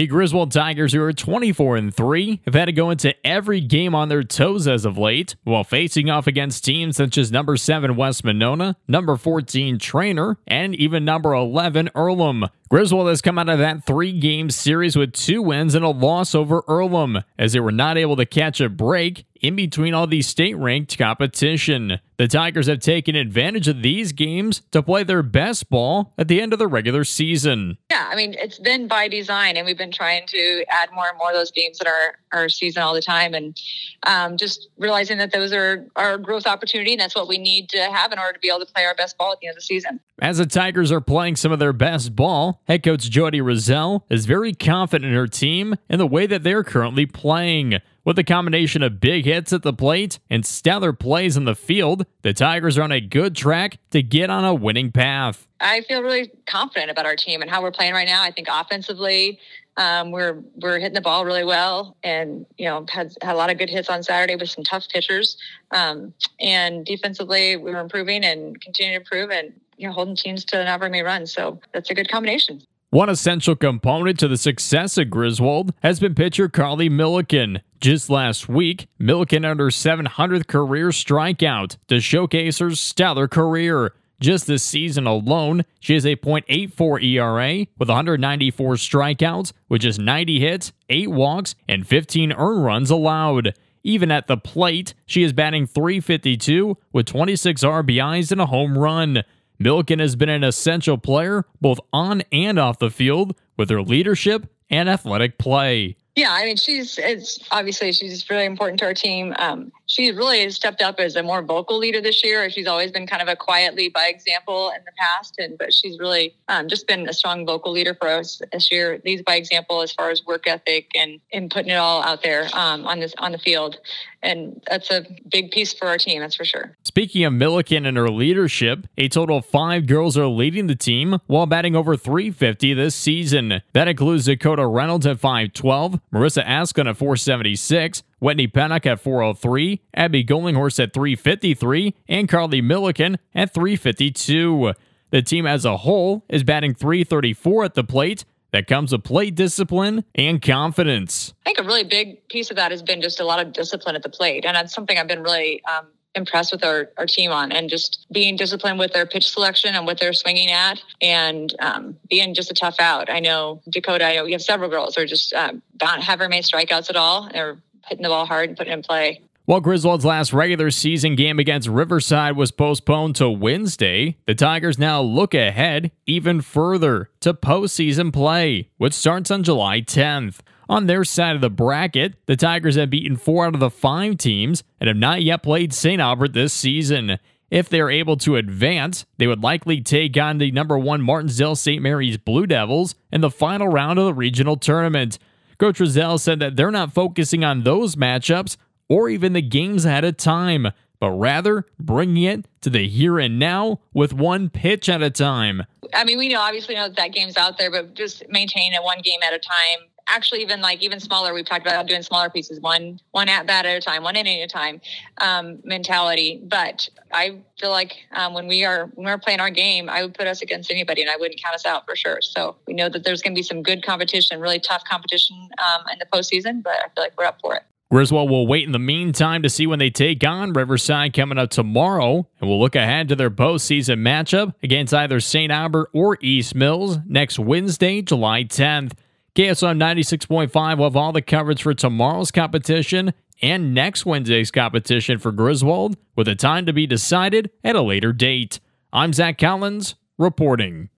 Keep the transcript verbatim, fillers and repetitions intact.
The Griswold Tigers, who are twenty-four and three, have had to go into every game on their toes as of late, while facing off against teams such as number seven West Monona, number fourteen Trainer, and even number eleven Earlham. Griswold has come out of that three-game series with two wins and a loss over Earlham, as they were not able to catch a break in between all the state-ranked competition. The Tigers have taken advantage of these games to play their best ball at the end of the regular season. Yeah, I mean, it's been by design, and we've been trying to add more and more of those games in our, our season all the time, and um, just realizing that those are our growth opportunity, and that's what we need to have in order to be able to play our best ball at the end of the season. As the Tigers are playing some of their best ball, head coach Jody Rozelle is very confident in her team and the way that they're currently playing. With a combination of big hits at the plate and stellar plays in the field, the Tigers are on a good track to get on a winning path. I feel really confident about our team and how we're playing right now. I think offensively, um, we're we're hitting the ball really well, and you know had had a lot of good hits on Saturday with some tough pitchers. Um, and defensively, we were improving and continuing to improve, and you know holding teams to not very many runs. So that's a good combination. One essential component to the success of Griswold has been pitcher Carly Milliken. Just last week, Milliken earned her seven hundredth career strikeout to showcase her stellar career. Just this season alone, she has a point eight four E R A with one hundred ninety-four strikeouts, which is ninety hits, eight walks, and fifteen earned runs allowed. Even at the plate, she is batting three fifty-two with twenty-six R B Is and a home run. Milliken has been an essential player both on and off the field with her leadership and athletic play. Yeah, I mean, she's it's obviously she's really important to our team. Um, she really has stepped up as a more vocal leader this year. She's always been kind of a quiet lead by example in the past, and but she's really um, just been a strong vocal leader for us this year. Leads by example as far as work ethic and, and putting it all out there um, on this on the field, and that's a big piece for our team. That's for sure. Speaking of Milliken and her leadership, a total of five girls are leading the team while batting over three fifty this season. That includes Dakota Reynolds at five twelve, Marissa Askin at four seventy-six, Whitney Pennock at four oh three, Abby Gollinghorst at three fifty-three, and Carly Milliken at three fifty-two. The team as a whole is batting three thirty-four at the plate. That comes with plate discipline and confidence. I think a really big piece of that has been just a lot of discipline at the plate, and that's something I've been really um, impressed with our, our team on, and just being disciplined with their pitch selection and what they're swinging at, and um, being just a tough out. I know Dakota, I know we have several girls who are just um, don't have very many strikeouts at all. They're hitting the ball hard and putting it in play. While Griswold's last regular season game against Riverside was postponed to Wednesday, the Tigers now look ahead even further to postseason play, which starts on July tenth. On their side of the bracket, the Tigers have beaten four out of the five teams and have not yet played Saint Albert this season. If they are able to advance, they would likely take on the number one Martinsdale Saint Mary's Blue Devils in the final round of the regional tournament. Coach Rozelle said that they're not focusing on those matchups or even the games at a time, but rather bringing it to the here and now with one pitch at a time. I mean, we know obviously know that, that game's out there, but just maintaining it one game at a time. Actually, even like even smaller, we've talked about doing smaller pieces, one one at bat at a time, one inning at a time um, mentality. But I feel like um, when we are when we're playing our game, I would put us against anybody, and I wouldn't count us out for sure. So we know that there's going to be some good competition, really tough competition um, in the postseason, but I feel like we're up for it. Griswold will wait in the meantime to see when they take on Riverside coming up tomorrow, and we'll look ahead to their postseason matchup against either Saint Albert or East Mills next Wednesday, July tenth. K S O M ninety-six point five will have all the coverage for tomorrow's competition and next Wednesday's competition for Griswold, with a time to be decided at a later date. I'm Zach Collins, reporting.